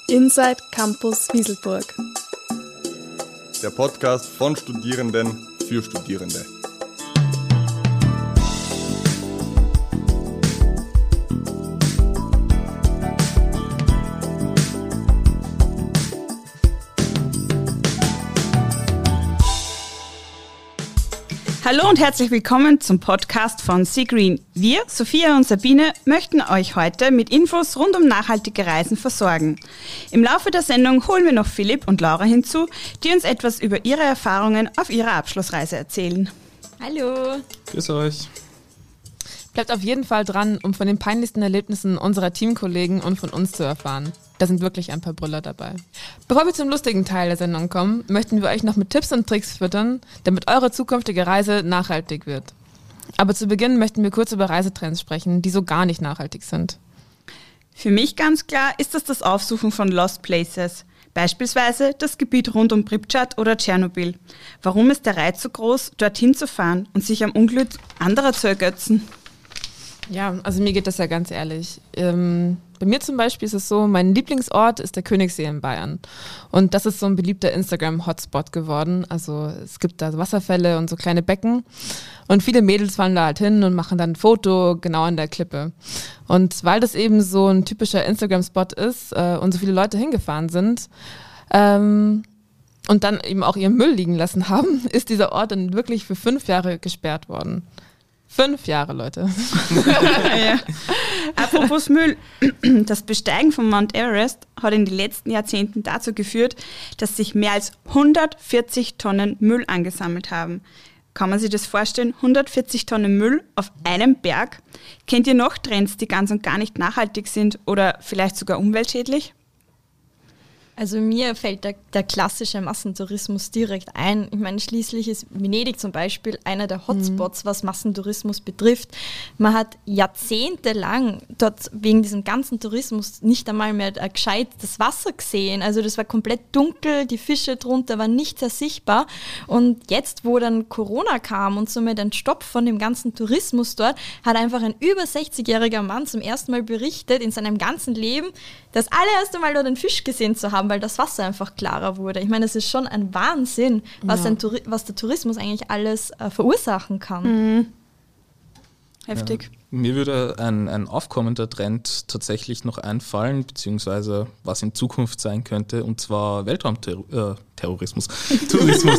Inside Campus Wieselburg. Der Podcast von Studierenden für Studierende. Hallo und herzlich willkommen zum Podcast von SeaGreen. Wir, Sophia und Sabine, möchten euch heute mit Infos rund um nachhaltige Reisen versorgen. Im Laufe der Sendung holen wir noch Philipp und Laura hinzu, die uns etwas über ihre Erfahrungen auf ihrer Abschlussreise erzählen. Hallo. Grüß euch. Bleibt auf jeden Fall dran, um von den peinlichsten Erlebnissen unserer Teamkollegen und von uns zu erfahren. Da sind wirklich ein paar Brüller dabei. Bevor wir zum lustigen Teil der Sendung kommen, möchten wir euch noch mit Tipps und Tricks füttern, damit eure zukünftige Reise nachhaltig wird. Aber zu Beginn möchten wir kurz über Reisetrends sprechen, die so gar nicht nachhaltig sind. Für mich ganz klar ist das Aufsuchen von Lost Places. Beispielsweise das Gebiet rund um Pripyat oder Tschernobyl. Warum ist der Reiz so groß, dorthin zu fahren und sich am Unglück anderer zu ergötzen? Ja, also mir geht das ja ganz ehrlich. Bei mir zum Beispiel ist es so, mein Lieblingsort ist der Königssee in Bayern. Und das ist so ein beliebter Instagram-Hotspot geworden. Also es gibt da Wasserfälle und so kleine Becken. Und viele Mädels fahren da halt hin und machen dann ein Foto genau an der Klippe. Und weil das eben so ein typischer Instagram-Spot ist und so viele Leute hingefahren sind, und dann eben auch ihren Müll liegen lassen haben, ist dieser Ort dann wirklich für 5 Jahre gesperrt worden. 5 Jahre, Leute. Ja. Apropos Müll. Das Besteigen von Mount Everest hat in den letzten Jahrzehnten dazu geführt, dass sich mehr als 140 Tonnen Müll angesammelt haben. Kann man sich das vorstellen? 140 Tonnen Müll auf einem Berg? Kennt ihr noch Trends, die ganz und gar nicht nachhaltig sind oder vielleicht sogar umweltschädlich? Also mir fällt der klassische Massentourismus direkt ein. Ich meine, schließlich ist Venedig zum Beispiel einer der Hotspots, was Massentourismus betrifft. Man hat jahrzehntelang dort wegen diesem ganzen Tourismus nicht einmal mehr gescheit das Wasser gesehen. Also das war komplett dunkel, die Fische drunter waren nicht sehr sichtbar. Und jetzt, wo dann Corona kam und somit ein Stopp von dem ganzen Tourismus dort, hat einfach ein über 60-jähriger Mann zum ersten Mal berichtet in seinem ganzen Leben, das allererste Mal dort einen Fisch gesehen zu haben, weil das Wasser einfach klarer wurde. Ich meine, es ist schon ein Wahnsinn, was der Tourismus eigentlich alles verursachen kann. Mhm. Heftig. Ja. Mir würde ein aufkommender Trend tatsächlich noch einfallen, beziehungsweise was in Zukunft sein könnte, und zwar Weltraumterrorismus. Tourismus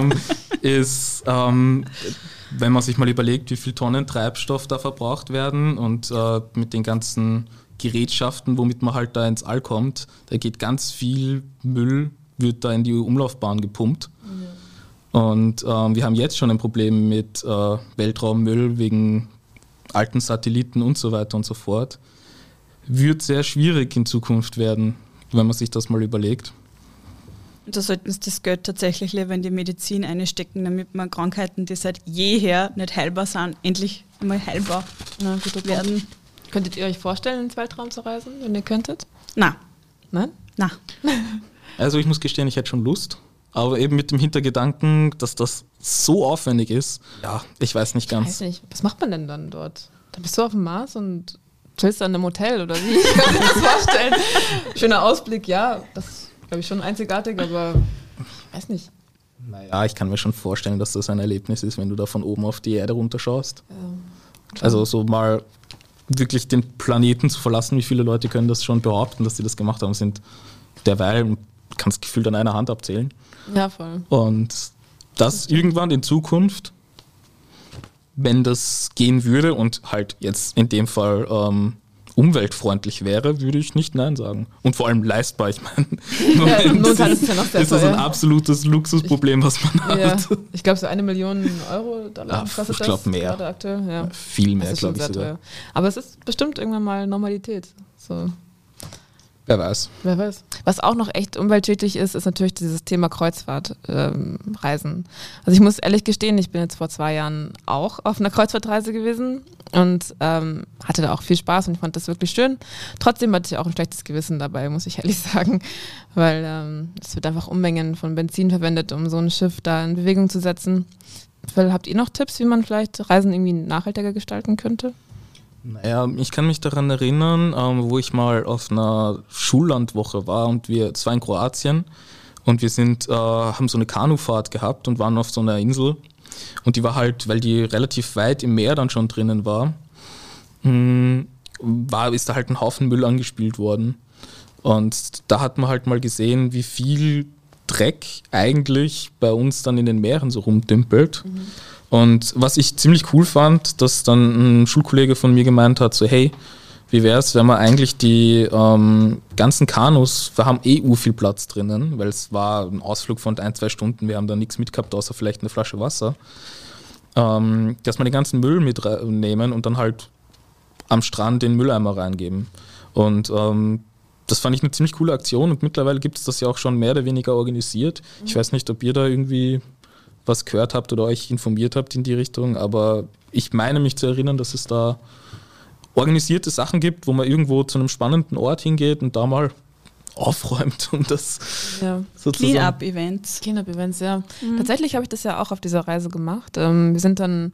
ist, wenn man sich mal überlegt, wie viele Tonnen Treibstoff da verbraucht werden und mit den ganzen Gerätschaften, womit man halt da ins All kommt, da geht ganz viel Müll, wird da in die Umlaufbahn gepumpt. Ja. Und wir haben jetzt schon ein Problem mit Weltraummüll wegen alten Satelliten und so weiter und so fort. Wird sehr schwierig in Zukunft werden, wenn man sich das mal überlegt. Da sollten sie das Geld tatsächlich lieber in die Medizin einstecken, damit man Krankheiten, die seit jeher nicht heilbar sind, endlich einmal heilbar werden. Könntet ihr euch vorstellen, ins Weltraum zu reisen, wenn ihr könntet? Nein. Nein? Nein. Also ich muss gestehen, ich hätte schon Lust, aber eben mit dem Hintergedanken, dass das so aufwendig ist, ja, ich weiß nicht ganz. Ich weiß nicht, was macht man denn dann dort? Dann bist du auf dem Mars und chillst dann im Hotel oder wie? Ich kann mir das vorstellen. Schöner Ausblick, ja, das ist, glaube ich, schon einzigartig, aber ich weiß nicht. Naja, ich kann mir schon vorstellen, dass das ein Erlebnis ist, wenn du da von oben auf die Erde runterschaust. Ja, also so mal wirklich den Planeten zu verlassen, wie viele Leute können das schon behaupten, dass sie das gemacht haben, sind derweil, kannst gefühlt an einer Hand abzählen. Ja, voll. Und das irgendwann in Zukunft, wenn das gehen würde und halt jetzt in dem Fall umweltfreundlich wäre, würde ich nicht Nein sagen. Und vor allem leistbar, ich meine, momentan ist es ja noch sehr ist das ein absolutes Luxusproblem, was man hat. Ja, ich glaube so 1 Million Euro Dollar kostet das. Ich glaube mehr. Gerade aktuell, ja. Viel mehr, glaube ich sogar. Teuer. Aber es ist bestimmt irgendwann mal Normalität. So. Wer weiß. Wer weiß. Was auch noch echt umweltschädlich ist, ist natürlich dieses Thema Kreuzfahrtreisen. Also ich muss ehrlich gestehen, ich bin jetzt vor 2 Jahren auch auf einer Kreuzfahrtreise gewesen und hatte da auch viel Spaß und ich fand das wirklich schön. Trotzdem hatte ich auch ein schlechtes Gewissen dabei, muss ich ehrlich sagen, weil es wird einfach Unmengen von Benzin verwendet, um so ein Schiff da in Bewegung zu setzen. Habt ihr noch Tipps, wie man vielleicht Reisen irgendwie nachhaltiger gestalten könnte? Naja, ich kann mich daran erinnern, wo ich mal auf einer Schullandwoche war und es war in Kroatien und wir haben so eine Kanufahrt gehabt und waren auf so einer Insel und die war halt, weil die relativ weit im Meer dann schon drinnen war, ist da halt ein Haufen Müll angespült worden. Und da hat man halt mal gesehen, wie viel Dreck eigentlich bei uns dann in den Meeren so rumdümpelt. Und was ich ziemlich cool fand, dass dann ein Schulkollege von mir gemeint hat, so hey, wie wäre es, wenn wir eigentlich die ganzen Kanus, wir haben viel Platz drinnen, weil es war ein Ausflug von 1-2 Stunden, wir haben da nichts mitgehabt, außer vielleicht eine Flasche Wasser, dass wir den ganzen Müll mitnehmen und dann halt am Strand den Mülleimer reingeben. Und das fand ich eine ziemlich coole Aktion und mittlerweile gibt es das ja auch schon mehr oder weniger organisiert. Ich weiß nicht, ob ihr da irgendwie was gehört habt oder euch informiert habt in die Richtung, aber ich meine mich zu erinnern, dass es da organisierte Sachen gibt, wo man irgendwo zu einem spannenden Ort hingeht und da mal aufräumt und das sozusagen... Clean-up-Events. Clean-up-Events, ja. Tatsächlich habe ich das ja auch auf dieser Reise gemacht. Wir sind halt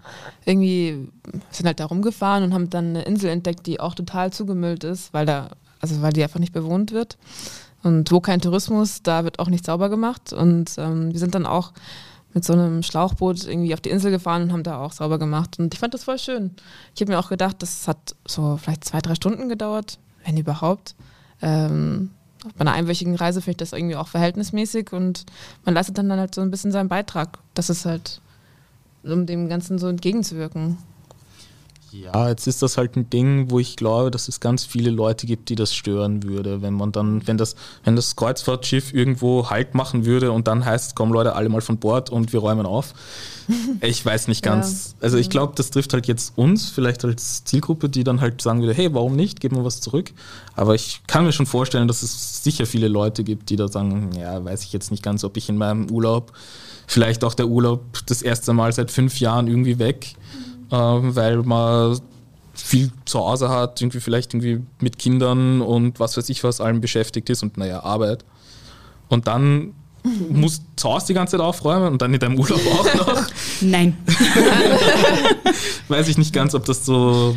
da rumgefahren und haben dann eine Insel entdeckt, die auch total zugemüllt ist, weil die einfach nicht bewohnt wird. Und wo kein Tourismus, da wird auch nicht sauber gemacht. Und wir sind dann auch mit so einem Schlauchboot irgendwie auf die Insel gefahren und haben da auch sauber gemacht. Und ich fand das voll schön. Ich habe mir auch gedacht, das hat so vielleicht 2-3 Stunden gedauert, wenn überhaupt. Bei einer einwöchigen Reise finde ich das irgendwie auch verhältnismäßig und man leistet dann halt so ein bisschen seinen Beitrag. Das ist halt, um dem Ganzen so entgegenzuwirken. Ja, jetzt ist das halt ein Ding, wo ich glaube, dass es ganz viele Leute gibt, die das stören würde, wenn das Kreuzfahrtschiff irgendwo Halt machen würde und dann heißt, komm Leute, alle mal von Bord und wir räumen auf. Ich weiß nicht ganz. Also ich glaube, das trifft halt jetzt uns, vielleicht als Zielgruppe, die dann halt sagen würde, hey, warum nicht, geben wir was zurück. Aber ich kann mir schon vorstellen, dass es sicher viele Leute gibt, die da sagen, ja, weiß ich jetzt nicht ganz, ob ich in meinem Urlaub, vielleicht auch der Urlaub das erste Mal seit 5 Jahren irgendwie weg, weil man viel zu Hause hat, vielleicht mit Kindern und was weiß ich was allem beschäftigt ist und Arbeit. Und dann musst du zu Hause die ganze Zeit aufräumen und dann in deinem Urlaub auch noch. Nein. Weiß ich nicht ganz, ob das so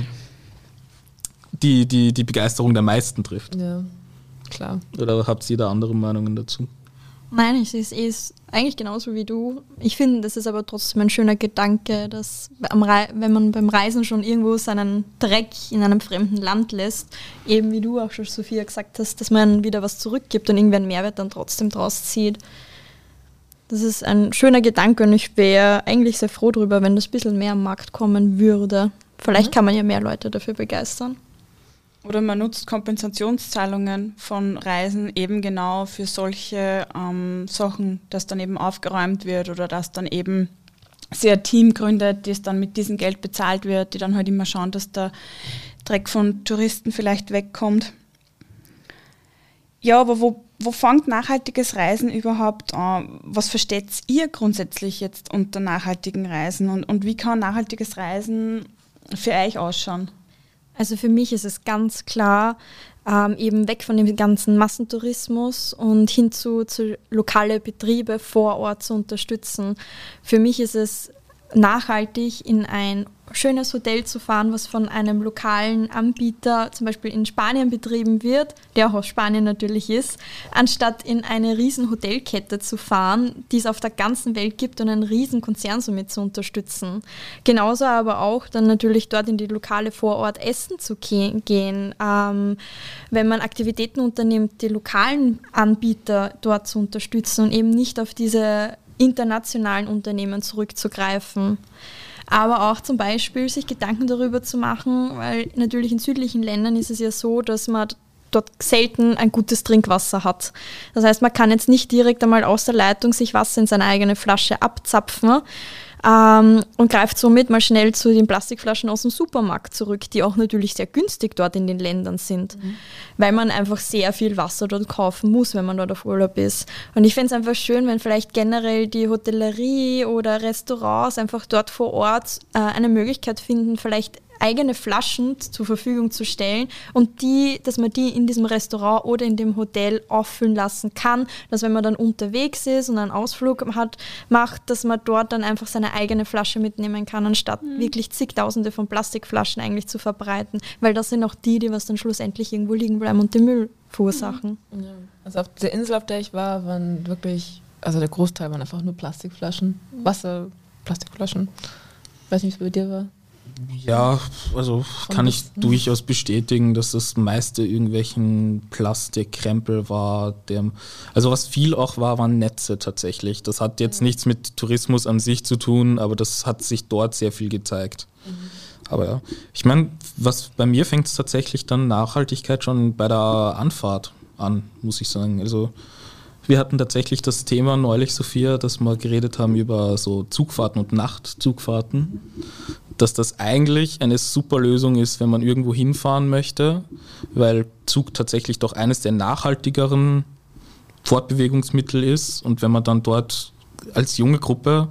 die Begeisterung der meisten trifft. Ja, klar. Oder habt ihr da andere Meinungen dazu? Nein, ich sehe es eigentlich genauso wie du. Ich finde, das ist aber trotzdem ein schöner Gedanke, dass wenn man beim Reisen schon irgendwo seinen Dreck in einem fremden Land lässt, eben wie du auch schon, Sophia, gesagt hast, dass man wieder was zurückgibt und irgendwann Mehrwert dann trotzdem draus zieht. Das ist ein schöner Gedanke und ich wäre eigentlich sehr froh darüber, wenn das ein bisschen mehr am Markt kommen würde. Vielleicht kann man ja mehr Leute dafür begeistern. Oder man nutzt Kompensationszahlungen von Reisen eben genau für solche Sachen, dass dann eben aufgeräumt wird oder dass dann eben sich ein Team gründet, das dann mit diesem Geld bezahlt wird, die dann halt immer schauen, dass der Dreck von Touristen vielleicht wegkommt. Ja, aber wo fängt nachhaltiges Reisen überhaupt an? Was versteht ihr grundsätzlich jetzt unter nachhaltigen Reisen und wie kann nachhaltiges Reisen für euch ausschauen? Also für mich ist es ganz klar, eben weg von dem ganzen Massentourismus und hin zu lokale Betriebe vor Ort zu unterstützen. Für mich ist es nachhaltig, in ein schönes Hotel zu fahren, was von einem lokalen Anbieter zum Beispiel in Spanien betrieben wird, der auch aus Spanien natürlich ist, anstatt in eine riesen Hotelkette zu fahren, die es auf der ganzen Welt gibt und einen riesen Konzern somit zu unterstützen. Genauso aber auch dann natürlich dort in die lokale Vorort essen zu gehen, wenn man Aktivitäten unternimmt, die lokalen Anbieter dort zu unterstützen und eben nicht auf diese internationalen Unternehmen zurückzugreifen. Aber auch zum Beispiel sich Gedanken darüber zu machen, weil natürlich in südlichen Ländern ist es ja so, dass man dort selten ein gutes Trinkwasser hat. Das heißt, man kann jetzt nicht direkt einmal aus der Leitung sich Wasser in seine eigene Flasche abzapfen und greift somit mal schnell zu den Plastikflaschen aus dem Supermarkt zurück, die auch natürlich sehr günstig dort in den Ländern sind, weil man einfach sehr viel Wasser dort kaufen muss, wenn man dort auf Urlaub ist. Und ich fände es einfach schön, wenn vielleicht generell die Hotellerie oder Restaurants einfach dort vor Ort eine Möglichkeit finden, vielleicht eigene Flaschen zur Verfügung zu stellen und dass man die in diesem Restaurant oder in dem Hotel auffüllen lassen kann, dass wenn man dann unterwegs ist und einen Ausflug macht, dass man dort dann einfach seine eigene Flasche mitnehmen kann, anstatt wirklich zigtausende von Plastikflaschen eigentlich zu verbreiten, weil das sind auch die was dann schlussendlich irgendwo liegen bleiben und den Müll verursachen. Ja. Also auf der Insel, auf der ich war, waren wirklich, also der Großteil waren einfach nur Plastikflaschen, Wasser, Plastikflaschen. Ich weiß nicht, wie es bei dir war. Ja, also kann ich durchaus bestätigen, dass das meiste irgendwelchen Plastikkrempel war. Also was viel auch war, waren Netze tatsächlich. Das hat jetzt nichts mit Tourismus an sich zu tun, aber das hat sich dort sehr viel gezeigt. Aber ja, ich meine, bei mir fängt es tatsächlich dann Nachhaltigkeit schon bei der Anfahrt an, muss ich sagen. Also wir hatten tatsächlich das Thema neulich, Sophia, dass wir geredet haben über so Zugfahrten und Nachtzugfahrten, dass das eigentlich eine super Lösung ist, wenn man irgendwo hinfahren möchte, weil Zug tatsächlich doch eines der nachhaltigeren Fortbewegungsmittel ist und wenn man dann dort als junge Gruppe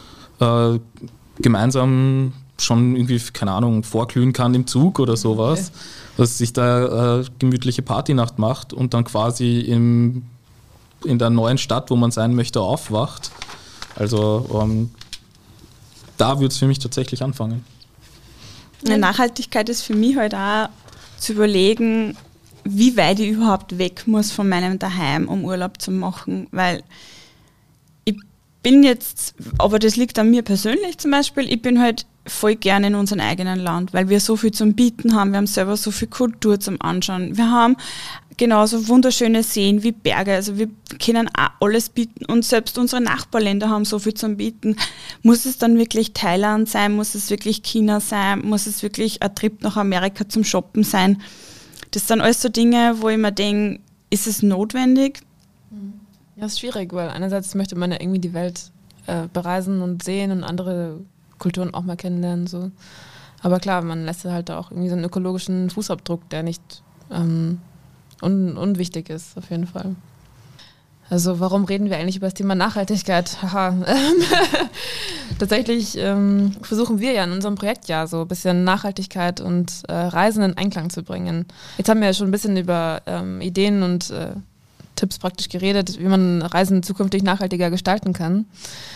gemeinsam schon irgendwie, keine Ahnung, vorglühen kann im Zug oder sowas, dass sich da gemütliche Partynacht macht und dann quasi in der neuen Stadt, wo man sein möchte, aufwacht. Also da würde es für mich tatsächlich anfangen. Eine Nachhaltigkeit ist für mich halt auch zu überlegen, wie weit ich überhaupt weg muss von meinem Daheim, um Urlaub zu machen, weil ich bin jetzt, aber das liegt an mir persönlich zum Beispiel, ich bin halt voll gerne in unserem eigenen Land, weil wir so viel zum Bieten haben, wir haben selber so viel Kultur zum Anschauen, wir haben genauso wunderschöne Seen wie Berge, also wir können auch alles bieten und selbst unsere Nachbarländer haben so viel zum Bieten. Muss es dann wirklich Thailand sein, muss es wirklich China sein, muss es wirklich ein Trip nach Amerika zum Shoppen sein? Das sind alles so Dinge, wo ich mir denke, ist es notwendig? Ja, ist schwierig, weil einerseits möchte man ja irgendwie die Welt bereisen und sehen und andere Kulturen auch mal kennenlernen. So. Aber klar, man lässt halt auch irgendwie so einen ökologischen Fußabdruck, der nicht unwichtig ist, auf jeden Fall. Also warum reden wir eigentlich über das Thema Nachhaltigkeit? Haha. Tatsächlich versuchen wir ja in unserem Projekt ja so ein bisschen Nachhaltigkeit und Reisen in Einklang zu bringen. Jetzt haben wir ja schon ein bisschen über Ideen und Tipps praktisch geredet, wie man Reisen zukünftig nachhaltiger gestalten kann.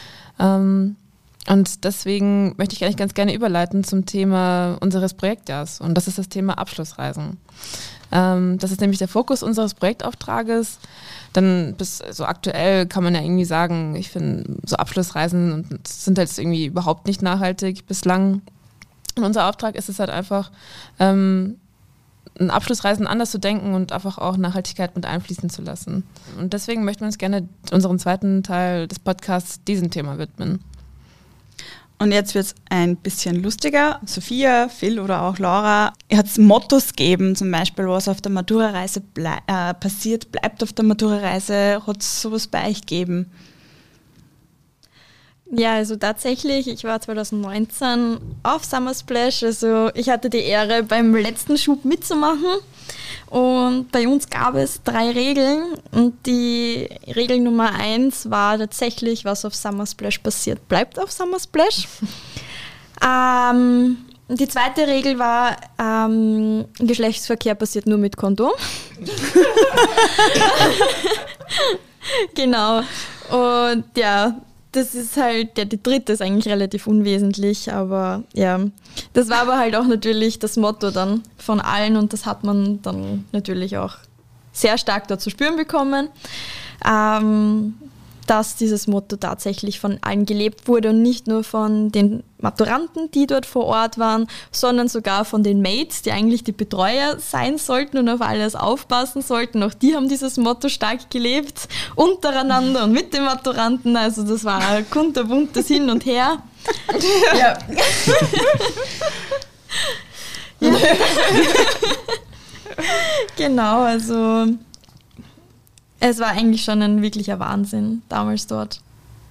Und deswegen möchte ich eigentlich ganz gerne überleiten zum Thema unseres Projektjahrs. Und das ist das Thema Abschlussreisen. Das ist nämlich der Fokus unseres Projektauftrages. Dann bis so aktuell kann man ja irgendwie sagen, ich finde so Abschlussreisen sind halt irgendwie überhaupt nicht nachhaltig bislang. Und unser Auftrag ist es halt einfach, ein Abschlussreisen anders zu denken und einfach auch Nachhaltigkeit mit einfließen zu lassen. Und deswegen möchten wir uns gerne unseren zweiten Teil des Podcasts diesem Thema widmen. Und jetzt wird es ein bisschen lustiger. Sophia, Phil oder auch Laura, hat es Mottos gegeben, zum Beispiel, was auf der Matura-Reise passiert, bleibt auf der Matura-Reise. Hat es sowas bei euch gegeben? Ja, also tatsächlich, ich war 2019 auf Summer Splash, also ich hatte die Ehre, beim letzten Schub mitzumachen und bei uns gab es 3 Regeln und die Regel Nummer 1 war tatsächlich, was auf Summer Splash passiert, bleibt auf Summer Splash. Die zweite Regel war, Geschlechtsverkehr passiert nur mit Kondom. Genau, und ja, das ist halt, die dritte ist eigentlich relativ unwesentlich, aber ja, das war aber halt auch natürlich das Motto dann von allen und das hat man dann natürlich auch sehr stark dort zu spüren bekommen, dass dieses Motto tatsächlich von allen gelebt wurde und nicht nur von den Maturanten, die dort vor Ort waren, sondern sogar von den Mates, die eigentlich die Betreuer sein sollten und auf alles aufpassen sollten. Auch die haben dieses Motto stark gelebt, untereinander und mit den Maturanten. Also das war ein kunterbuntes Hin und Her. Ja. Genau, also es war eigentlich schon ein wirklicher Wahnsinn damals dort.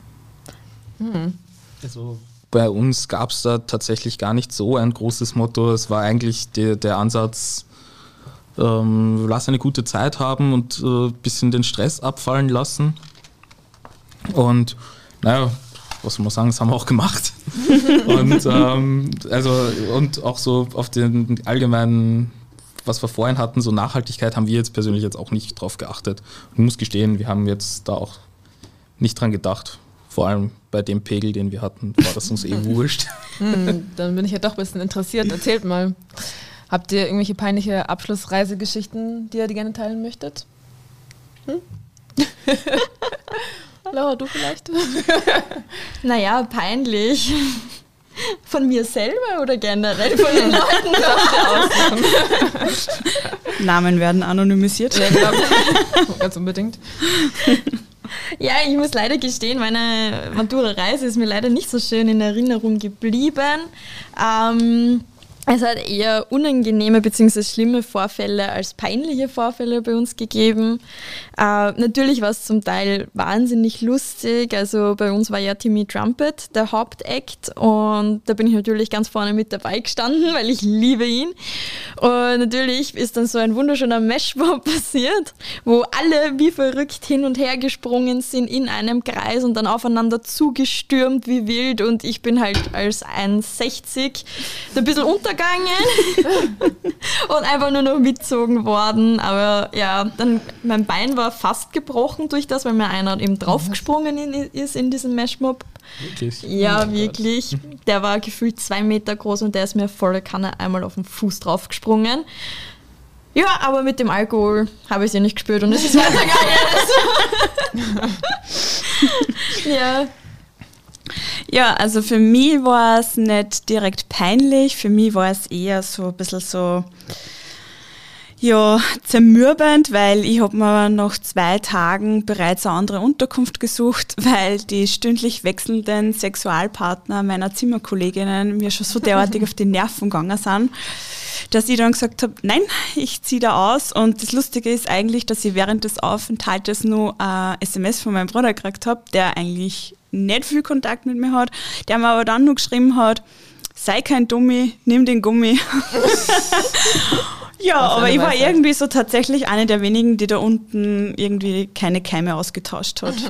Also bei uns gab es da tatsächlich gar nicht so ein großes Motto. Es war eigentlich der Ansatz, lass eine gute Zeit haben und ein bisschen den Stress abfallen lassen. Und naja, was soll man sagen, das haben wir auch gemacht. Und und auch so auf den allgemeinen, was wir vorhin hatten, so Nachhaltigkeit, haben wir jetzt persönlich jetzt auch nicht drauf geachtet. Und ich muss gestehen, wir haben jetzt da auch nicht dran gedacht. Vor allem bei dem Pegel, den wir hatten, war das uns wurscht. Dann bin ich ja doch ein bisschen interessiert. Erzählt mal, habt ihr irgendwelche peinliche Abschlussreisegeschichten, die ihr gerne teilen möchtet? Laura, du vielleicht? Naja, peinlich. Von mir selber oder generell von den Leuten? Namen werden anonymisiert. Ja, genau. Ganz unbedingt. Ja, ich muss leider gestehen, meine Matura-Reise ist mir leider nicht so schön in Erinnerung geblieben. Es hat eher unangenehme bzw. schlimme Vorfälle als peinliche Vorfälle bei uns gegeben. Natürlich war es zum Teil wahnsinnig lustig. Also bei uns war ja Timmy Trumpet der Hauptakt und da bin ich natürlich ganz vorne mit dabei gestanden, weil ich liebe ihn. Und natürlich ist dann so ein wunderschöner Mashmob passiert, wo alle wie verrückt hin und her gesprungen sind in einem Kreis und dann aufeinander zugestürmt wie wild und ich bin halt als 1,60 ein bisschen untergegangen und einfach nur noch mitgezogen worden. Aber ja, dann mein Bein war fast gebrochen durch das, weil mir einer eben draufgesprungen ist in diesem Mashmob. Wirklich? Ja, wirklich. Der war gefühlt 2 Meter groß und der ist mir volle Kanne einmal auf den Fuß draufgesprungen. Ja, aber mit dem Alkohol habe ich es ja nicht gespürt und es ist weitergegangen. Ja. Ja, also für mich war es nicht direkt peinlich, für mich war es eher so ein bisschen so, ja, zermürbend, weil ich habe mir nach 2 Tagen bereits eine andere Unterkunft gesucht, weil die stündlich wechselnden Sexualpartner meiner Zimmerkolleginnen mir schon so derartig auf die Nerven gegangen sind, dass ich dann gesagt habe, nein, ich ziehe da aus. Und das Lustige ist eigentlich, dass ich während des Aufenthaltes nur ein SMS von meinem Bruder gekriegt habe, der eigentlich nicht viel Kontakt mit mir hat, der mir aber dann nur geschrieben hat, sei kein Dummi, nimm den Gummi. Ja, aber ich war irgendwie so tatsächlich eine der wenigen, die da unten irgendwie keine Keime ausgetauscht hat.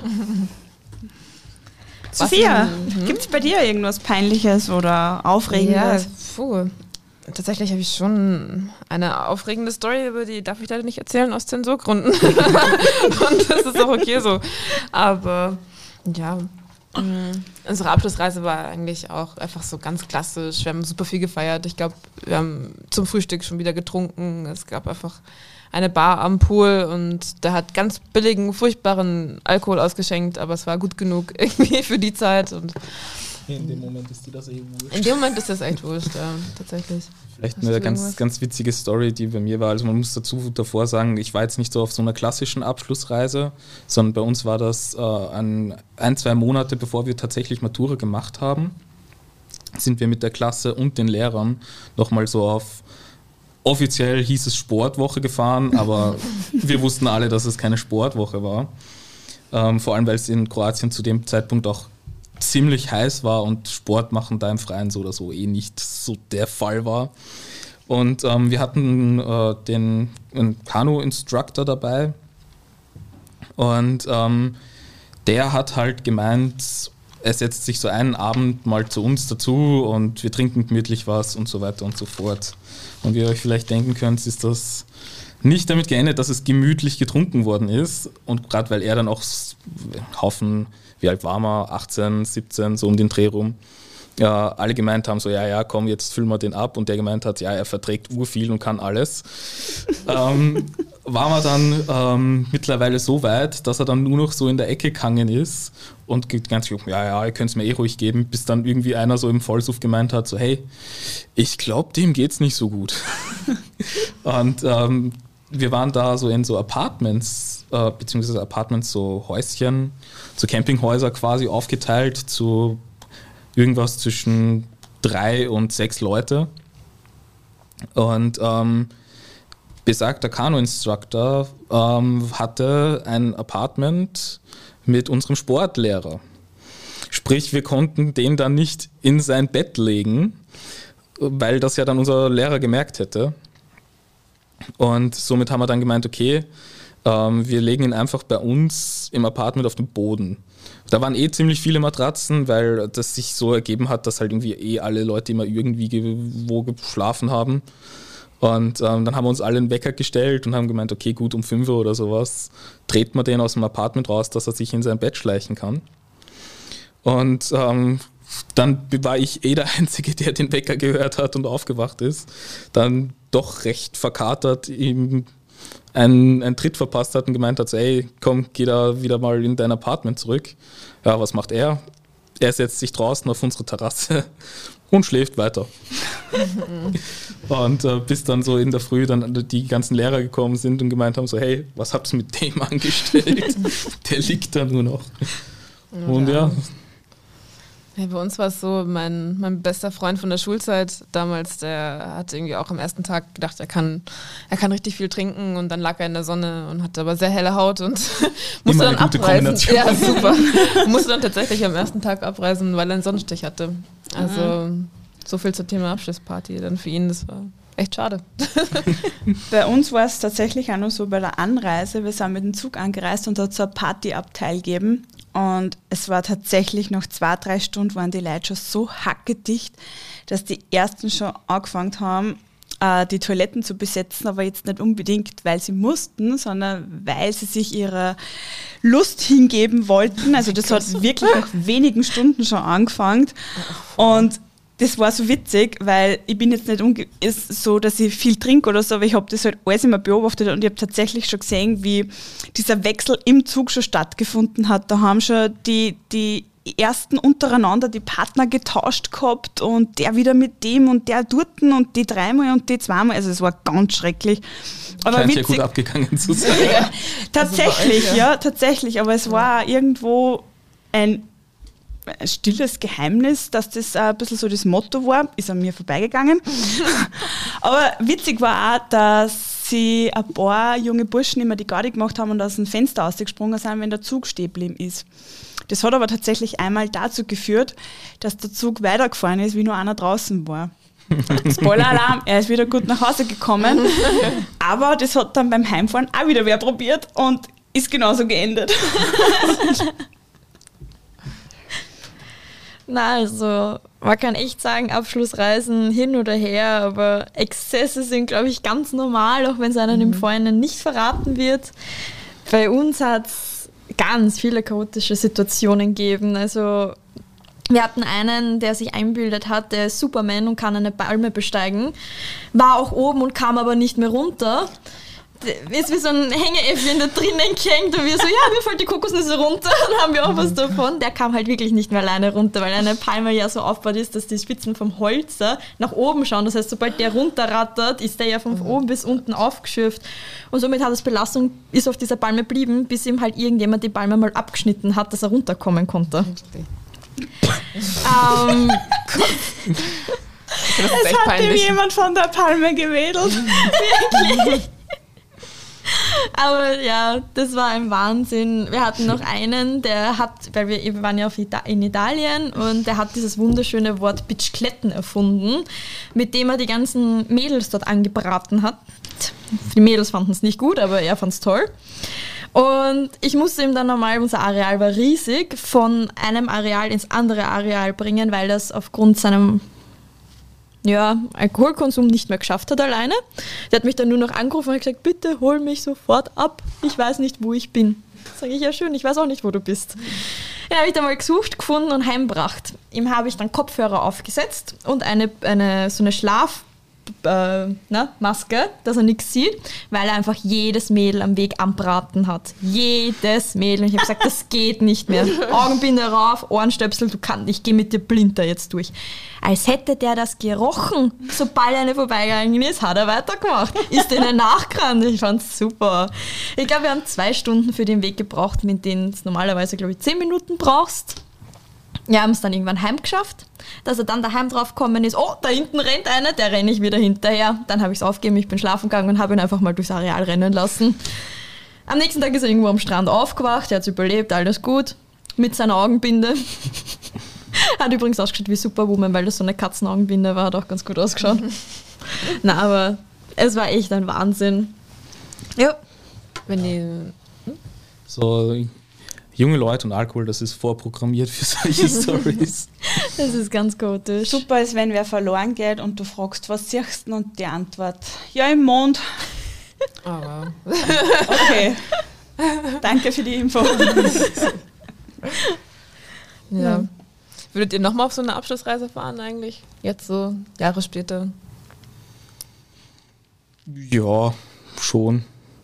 Sophia, gibt es bei dir irgendwas Peinliches oder Aufregendes? Ja, tatsächlich habe ich schon eine aufregende Story, über die darf ich leider nicht erzählen aus Zensurgründen. Und das ist auch okay so. Aber ja, unsere Abschlussreise war eigentlich auch einfach so ganz klassisch. Wir haben super viel gefeiert. Ich glaube, wir haben zum Frühstück schon wieder getrunken. Es gab einfach eine Bar am Pool und da hat ganz billigen, furchtbaren Alkohol ausgeschenkt, aber es war gut genug irgendwie für die Zeit. Und in dem Moment ist dir das wurscht. In dem Moment ist das echt wurscht, ja, tatsächlich. Vielleicht eine ganz witzige Story, die bei mir war. Also man muss davor sagen, ich war jetzt nicht so auf so einer klassischen Abschlussreise, sondern bei uns war das 1-2 Monate, bevor wir tatsächlich Matura gemacht haben, sind wir mit der Klasse und den Lehrern nochmal so auf, offiziell hieß es Sportwoche gefahren, aber wir wussten alle, dass es keine Sportwoche war. Vor allem, weil es in Kroatien zu dem Zeitpunkt auch ziemlich heiß war und Sport machen da im Freien so oder so nicht so der Fall war. Und wir hatten einen Kanu-Instructor dabei und der hat halt gemeint, er setzt sich so einen Abend mal zu uns dazu und wir trinken gemütlich was und so weiter und so fort. Und wie ihr euch vielleicht denken könnt, ist das nicht damit geendet, dass es gemütlich getrunken worden ist. Und gerade weil er dann auch Haufen, wie alt war man, 18, 17, so um den Dreh rum, ja, alle gemeint haben so, ja, komm, jetzt füllen wir den ab. Und der gemeint hat, ja, er verträgt urviel und kann alles. War man dann mittlerweile so weit, dass er dann nur noch so in der Ecke gehangen ist und ganz gut, ja, ihr könnt es mir eh ruhig geben, bis dann irgendwie einer so im Vollsuff gemeint hat, so, hey, ich glaube, dem geht's nicht so gut. Und wir waren da so in so Apartments, beziehungsweise Apartments, so Häuschen, so Campinghäuser quasi aufgeteilt zu irgendwas zwischen 3 und 6 Leute. Und besagter Kanu-Instructor hatte ein Apartment mit unserem Sportlehrer. Sprich, wir konnten den dann nicht in sein Bett legen, weil das ja dann unser Lehrer gemerkt hätte. Und somit haben wir dann gemeint, okay, Wir legen ihn einfach bei uns im Apartment auf den Boden. Da waren ziemlich viele Matratzen, weil das sich so ergeben hat, dass halt irgendwie alle Leute immer irgendwie wo geschlafen haben. Und dann haben wir uns alle einen Wecker gestellt und haben gemeint, okay, gut, um 5 Uhr oder sowas dreht man den aus dem Apartment raus, dass er sich in sein Bett schleichen kann. Und dann war ich der Einzige, der den Wecker gehört hat und aufgewacht ist. Dann doch recht verkatert ihm einen Tritt verpasst hat und gemeint hat, so, ey, komm, geh da wieder mal in dein Apartment zurück. Ja, was macht er? Er setzt sich draußen auf unsere Terrasse und schläft weiter. Und bis dann so in der Früh dann die ganzen Lehrer gekommen sind und gemeint haben, so, hey, was habt ihr mit dem angestellt? Der liegt da nur noch. Und ja. Ja, bei uns war es so, mein bester Freund von der Schulzeit damals, der hat irgendwie auch am ersten Tag gedacht, er kann richtig viel trinken und dann lag er in der Sonne und hatte aber sehr helle Haut und musste dann abreisen. Ja, super. Musste dann tatsächlich am ersten Tag abreisen, weil er einen Sonnenstich hatte. Also so viel zum Thema Abschlussparty dann für ihn, das war echt schade. Bei uns war es tatsächlich auch noch so bei der Anreise, wir sind mit dem Zug angereist und da hat es so ein Partyabteil gegeben. Und es war tatsächlich nach 2-3 Stunden waren die Leute schon so hackedicht, dass die Ersten schon angefangen haben, die Toiletten zu besetzen, aber jetzt nicht unbedingt, weil sie mussten, sondern weil sie sich ihrer Lust hingeben wollten. Also das hat wirklich nach wenigen Stunden schon angefangen. Und das war so witzig, weil ich bin jetzt nicht ist so, dass ich viel trinke oder so, aber ich habe das halt alles immer beobachtet und ich habe tatsächlich schon gesehen, wie dieser Wechsel im Zug schon stattgefunden hat. Da haben schon die Ersten untereinander die Partner getauscht gehabt und der wieder mit dem und der dorten und die 3-mal und die 2-mal. Also es war ganz schrecklich. Aber scheint witzig. ja gut abgegangen zu sein. Ja, tatsächlich, also ja, tatsächlich. Aber es war irgendwo ein stilles Geheimnis, dass das ein bisschen so das Motto war, ist an mir vorbeigegangen. Aber witzig war auch, dass sie ein paar junge Burschen immer die Garde gemacht haben und aus dem Fenster ausgesprungen sind, wenn der Zug stehen geblieben ist. Das hat aber tatsächlich einmal dazu geführt, dass der Zug weitergefahren ist, wie nur einer draußen war. Spoiler-Alarm, er ist wieder gut nach Hause gekommen, aber das hat dann beim Heimfahren auch wieder wer probiert und ist genauso geendet. Na, also man kann echt sagen, Abschlussreisen hin oder her, aber Exzesse sind, glaube ich, ganz normal, auch wenn es einem im Vorhinein nicht verraten wird. Bei uns hat es ganz viele chaotische Situationen gegeben. Also wir hatten einen, der sich einbildet hat, der ist Superman und kann eine Palme besteigen, war auch oben und kam aber nicht mehr runter. Ist wie so ein Hängeäffchen da drinnen gehängt und wir so, ja, mir fällt die Kokosnüsse runter, dann haben wir auch was davon. Der kam halt wirklich nicht mehr alleine runter, weil eine Palme ja so aufgebaut ist, dass die Spitzen vom Holz nach oben schauen. Das heißt, sobald der runterrattert, ist der ja von oben bis unten aufgeschürft. Und somit hat es Belastung, ist auf dieser Palme geblieben, bis ihm halt irgendjemand die Palme mal abgeschnitten hat, dass er runterkommen konnte. Es hat ihm jemand von der Palme gewedelt. Wirklich. Aber ja, das war ein Wahnsinn. Wir hatten noch einen, weil wir waren ja in Italien und der hat dieses wunderschöne Wort Bitschkletten erfunden, mit dem er die ganzen Mädels dort angebraten hat. Die Mädels fanden es nicht gut, aber er fand es toll. Und ich musste ihm dann nochmal, unser Areal war riesig, von einem Areal ins andere Areal bringen, weil das aufgrund seinem Alkoholkonsum nicht mehr geschafft hat alleine. Der hat mich dann nur noch angerufen und hat gesagt, bitte hol mich sofort ab, ich weiß nicht, wo ich bin. Sage ich, ja schön, ich weiß auch nicht, wo du bist. Ja, habe ich dann mal gesucht, gefunden und heimgebracht. Ihm habe ich dann Kopfhörer aufgesetzt und so eine Maske, dass er nichts sieht, weil er einfach jedes Mädel am Weg anbraten hat. Jedes Mädel. Und ich habe gesagt, das geht nicht mehr. Augenbinde rauf, Ohrenstöpsel, ich gehe mit dir blind da jetzt durch. Als hätte der das gerochen. Sobald eine vorbeigegangen ist, hat er weitergemacht. Ist denen nachgerannt. Ich fand's super. Ich glaube, wir haben 2 Stunden für den Weg gebraucht, mit denen es normalerweise, glaube ich, 10 Minuten brauchst. Wir haben es dann irgendwann heimgeschafft, dass er dann daheim drauf gekommen ist, oh, da hinten rennt einer, der renne ich wieder hinterher. Dann habe ich es aufgegeben, ich bin schlafen gegangen und habe ihn einfach mal durchs Areal rennen lassen. Am nächsten Tag ist er irgendwo am Strand aufgewacht, er hat es überlebt, alles gut, mit seiner Augenbinde. Hat übrigens ausgeschaut wie Superwoman, weil das so eine Katzenaugenbinde war, hat auch ganz gut ausgeschaut. Na, aber es war echt ein Wahnsinn. Ja. Wenn die So junge Leute und Alkohol, das ist vorprogrammiert für solche Stories. Das ist ganz gotisch. Super ist, wenn wer verloren geht und du fragst, was siehst du? Und die Antwort, ja, im Mond. Oh, wow. Okay. Danke für die Info. Ja. Würdet ihr nochmal auf so eine Abschlussreise fahren eigentlich? Jetzt so, Jahre später? Ja, schon.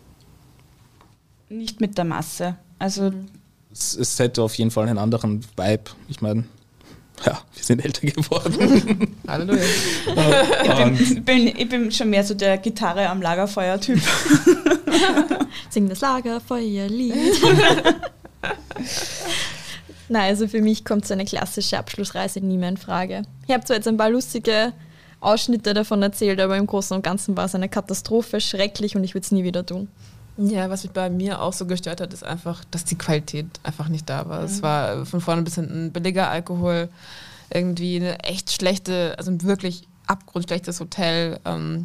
Nicht mit der Masse. Also Es hätte auf jeden Fall einen anderen Vibe. Ich meine, ja, wir sind älter geworden. Halleluja. ich bin schon mehr so der Gitarre am Lagerfeuer-Typ. Sing das Lagerfeuerlied. Nein, also für mich kommt so eine klassische Abschlussreise nie mehr in Frage. Ich habe zwar jetzt ein paar lustige Ausschnitte davon erzählt, aber im Großen und Ganzen war es eine Katastrophe, schrecklich und ich würde es nie wieder tun. Ja, was mich bei mir auch so gestört hat, ist einfach, dass die Qualität einfach nicht da war. Es war von vorne bis hinten billiger Alkohol, irgendwie eine echt schlechte, also ein wirklich abgrundschlechtes Hotel.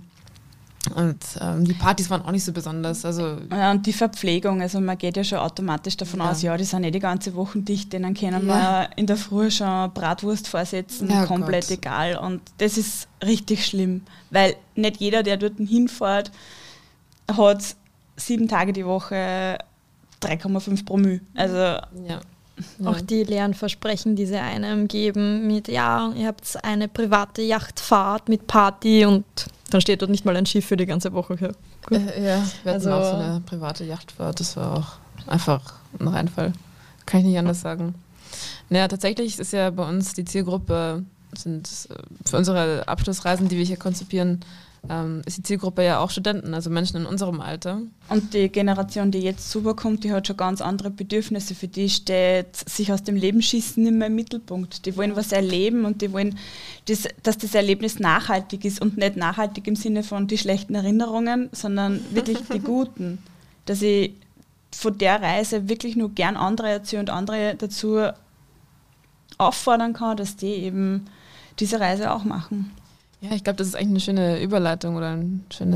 Die Partys waren auch nicht so besonders. Also Ja, und die Verpflegung, also man geht ja schon automatisch davon aus, ja, die sind die ganze Woche dicht, denen können wir in der Früh schon Bratwurst vorsetzen, Ja, komplett Gott. egal. Und das ist richtig schlimm, weil nicht jeder, der dort hinfährt, hat 7 Tage die Woche 3,5 Promille. Also ja. Auch die leeren Versprechen, die sie einem geben mit, ja, ihr habt eine private Yachtfahrt mit Party und dann steht dort nicht mal ein Schiff für die ganze Woche. Ja, gut. Ja, wir hatten Also- auch so eine private Yachtfahrt. Das war auch einfach ein Reinfall. Kann ich nicht anders sagen. Naja, tatsächlich ist ja bei uns die Zielgruppe, sind für unsere Abschlussreisen, die wir hier konzipieren, ist die Zielgruppe ja auch Studenten, also Menschen in unserem Alter. Und die Generation, die jetzt rüberkommt, die hat schon ganz andere Bedürfnisse. Für die steht sich aus dem Leben schießen nicht mehr im Mittelpunkt. Die wollen was erleben und die wollen, dass das Erlebnis nachhaltig ist und nicht nachhaltig im Sinne von die schlechten Erinnerungen, sondern wirklich die guten. Dass ich von der Reise wirklich nur gern andere erzähle und andere dazu auffordern kann, dass die eben diese Reise auch machen. Ja, ich glaube, das ist eigentlich eine schöne Überleitung oder eine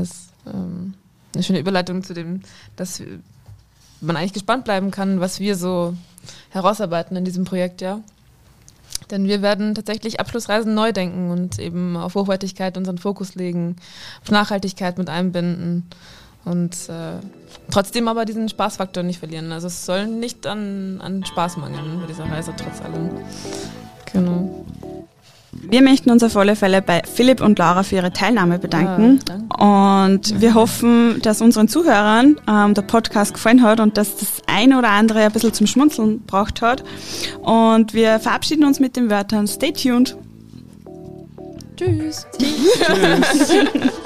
schöne Überleitung zu dem, dass man eigentlich gespannt bleiben kann, was wir so herausarbeiten in diesem Projekt, ja. Denn wir werden tatsächlich Abschlussreisen neu denken und eben auf Hochwertigkeit unseren Fokus legen, auf Nachhaltigkeit mit einbinden und trotzdem aber diesen Spaßfaktor nicht verlieren. Also es soll nicht an Spaß mangeln bei dieser Reise trotz allem. Genau. Wir möchten uns auf alle Fälle bei Philipp und Laura für ihre Teilnahme bedanken. Und wir hoffen, dass unseren Zuhörern der Podcast gefallen hat und dass das eine oder andere ein bisschen zum Schmunzeln gebraucht hat. Und wir verabschieden uns mit den Wörtern Stay tuned. Tschüss. Tschüss.